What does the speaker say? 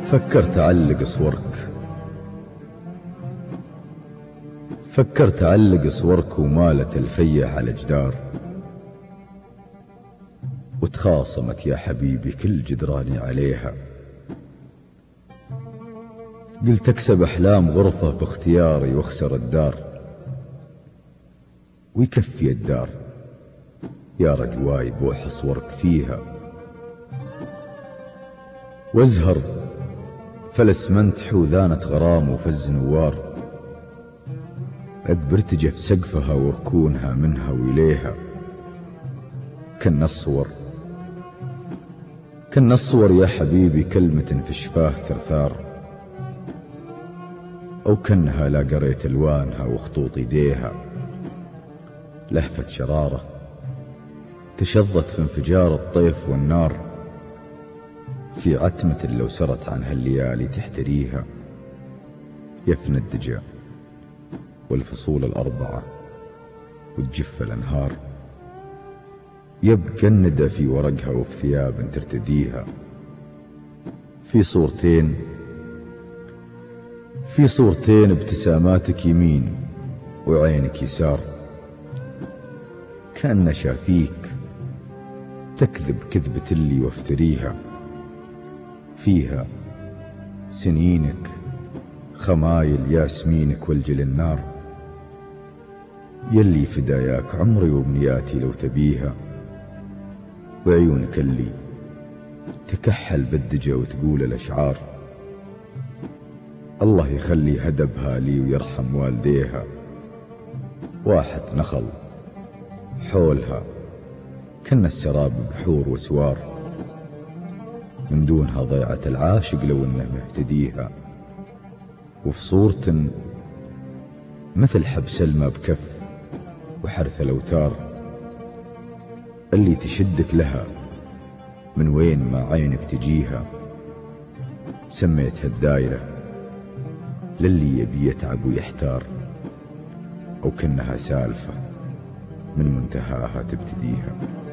فكرت أعلق صورك، فكرت أعلق صورك ومالت الفية على جدار، وتخاصمت يا حبيبي كل جدراني عليها. قلت أكسب أحلام غرفة باختياري واخسر الدار، ويكفي الدار يا رجواي بوح صورك فيها. وازهر فالاسمنت حوذانة غرام وفز نوار، عقب ارتجف سقفها وركونها منها وإليها. كنا الصور، كنا الصور يا حبيبي كلمة في شفاه ثرثار، أو كنها لا قريت ألوانها وخطوط يديها. لهفة شرارة تشظت في انفجار الطيف والنار، في عتمة لو سرت عن هالليالي تحتريها. يفنى الدجى والفصول الأربعة وتجف الأنهار، يبقى الندى في ورقها وفي ثياب ترتديها. في صورتين، في صورتين ابتساماتك يمين وعينك يسار، كأن شافيك تكذب كذبة اللي وافتريها. فيها سنينك خمايل ياسمينك والجل النار، يلي فداياك عمري وبنياتي لو تبيها. وعيونك اللي تكحل بالدجى وتقول الأشعار، الله يخلي هدبها لي ويرحم والديها. واحد نخل حولها كنا السراب بحور وسوار، من دونها ضيعة العاشق لو انه مهتديها. وفي صورة مثل حب سلمى بكف وحرث الأوتار، اللي تشدك لها من وين ما عينك تجيها. سميتها الدايرة للي يبي يتعب ويحتار، أو كأنها سالفة من منتهاها تبتديها.